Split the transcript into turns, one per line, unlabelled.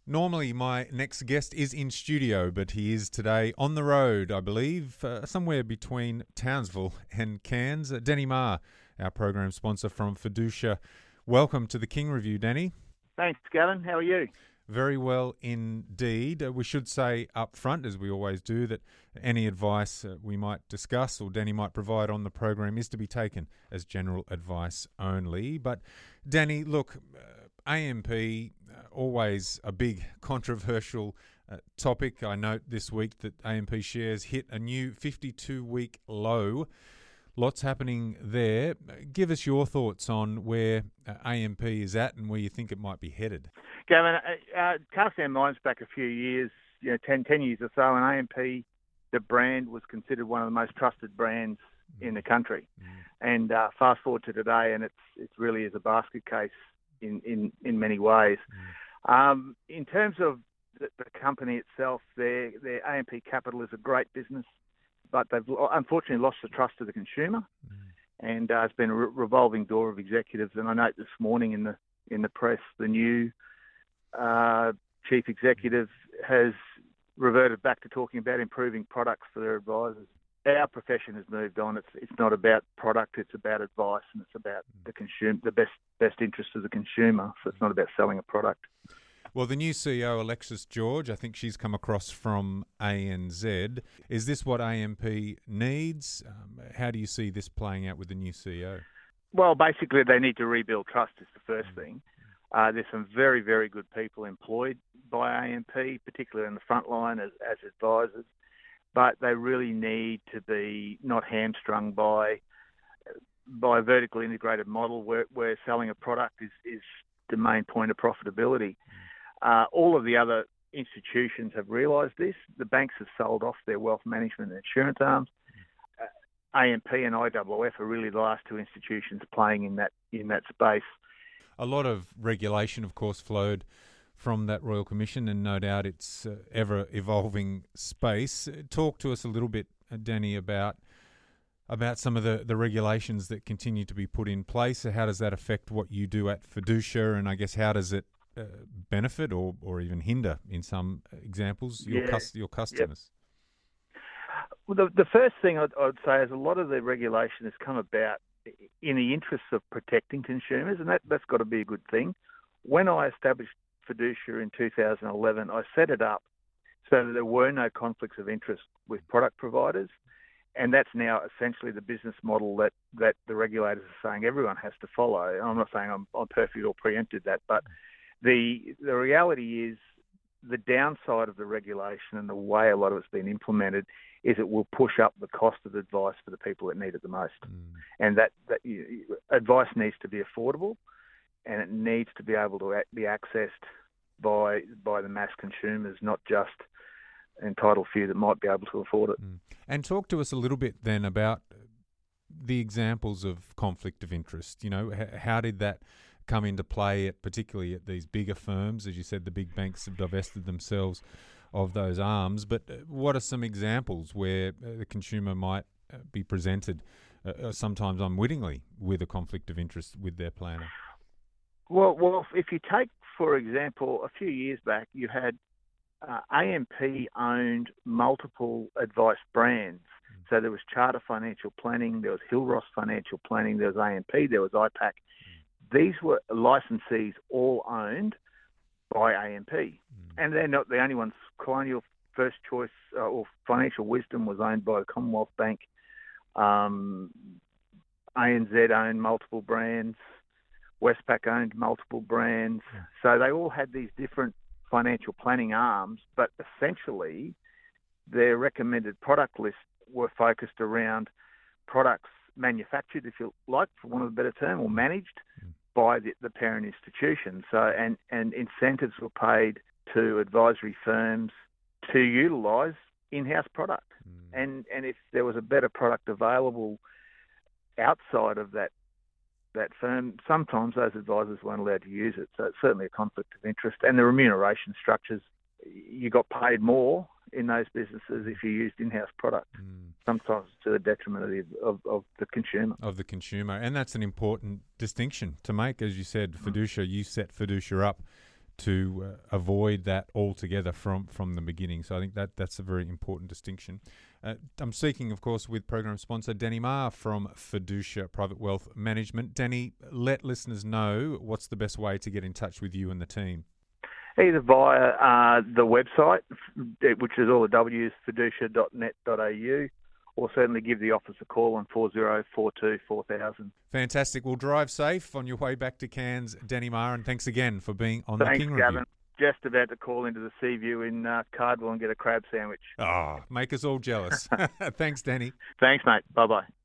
Normally, my next guest is in studio, but he is today on the road, I believe, somewhere between Townsville and Cairns. Danny Marr, our program sponsor from Fiducia. Welcome to the King Review, Danny.
Thanks, Gavin. How are you?
Very well indeed. We should say up front, as we always do, that any advice we might discuss or Danny might provide on the program is to be taken as general advice only. But, Danny, look, AMP, always a big controversial topic. I note this week that AMP shares hit a new 52-week low. Lots happening there. Give us your thoughts on where AMP is at and where you think it might be headed.
Gavin, cast our minds back a few years, 10 years or so, and AMP, the brand, was considered one of the most trusted brands in the country. And fast forward to today, and it really is a basket case in many ways. In terms of the company itself, their AMP Capital is a great business, but they've unfortunately lost the trust of the consumer, and it's been a revolving door of executives. And I note this morning in the press, the new chief executive has reverted back to talking about improving products for their advisors. Our profession has moved on. It's not about product; it's about advice, and it's about the consumer, the best interest of the consumer. So it's not about selling a product.
Well, the new CEO, Alexis George, I think she's come across from ANZ. Is this what AMP needs? How do you see this playing out with the new CEO?
Well, basically, they need to rebuild trust is the first thing. There's some very, very good people employed by AMP, particularly in the front line as advisors, but they really need to be not hamstrung by a vertically integrated model where selling a product is the main point of profitability. All of the other institutions have realised this. The banks have sold off their wealth management and insurance arms. AMP and IOOF are really the last two institutions playing in that space.
A lot of regulation, of course, flowed from that Royal Commission, and no doubt it's ever-evolving space. Talk to us a little bit, Danny, about some of the regulations that continue to be put in place. How does that affect what you do at Fiducia, and I guess how does it benefit or even hinder, in some examples, your customers?
Yep. Well, the first thing I'd say is a lot of the regulation has come about in the interests of protecting consumers, and that's got to be a good thing. When I established Fiducia in 2011, I set it up so that there were no conflicts of interest with product providers, and that's now essentially the business model that the regulators are saying everyone has to follow. And I'm not saying I'm perfect or preempted that, but the reality is the downside of the regulation and the way a lot of it's been implemented is it will push up the cost of advice for the people that need it the most. And that advice needs to be affordable, and it needs to be able to be accessed by the mass consumers, not just entitled few that might be able to afford it.
And talk to us a little bit then about the examples of conflict of interest. How did that come into play, particularly at these bigger firms? As you said, the big banks have divested themselves of those arms. But what are some examples where the consumer might be presented, sometimes unwittingly, with a conflict of interest with their planner?
Well, if you take, for example, a few years back, you had AMP owned multiple advice brands. So there was Charter Financial Planning, there was Hillross Financial Planning, there was AMP, there was IPAC. These were licensees all owned by AMP. And they're not the only ones. Colonial First Choice or Financial Wisdom was owned by the Commonwealth Bank. ANZ owned multiple brands. Westpac owned multiple brands. So they all had these different financial planning arms, but essentially their recommended product lists were focused around products manufactured, if you like, for want of a better term, or managed by the parent institution. So and incentives were paid to advisory firms to utilise in-house product. And if there was a better product available outside of that firm, sometimes those advisors weren't allowed to use it. So it's certainly a conflict of interest. And the remuneration structures, you got paid more in those businesses if you used in-house product, sometimes to the detriment of the consumer.
Of the consumer. And that's an important distinction to make. As you said, Fiducia, you set Fiducia up to avoid that altogether from the beginning. So I think that's a very important distinction. I'm speaking, of course, with program sponsor Danny Marr from Fiducia Private Wealth Management. Danny, let listeners know what's the best way to get in touch with you and the team.
Either via the website, which is all the W's, fiducia.net.au, or certainly give the office a call on 4042 4000.
Fantastic. Well, drive safe on your way back to Cairns, Danny Marr, and thanks again for being on the King Review.
Gavin. Just about to call into the Seaview in Cardwell and get a crab sandwich.
Make us all jealous. Thanks, Danny.
Thanks, mate. Bye-bye.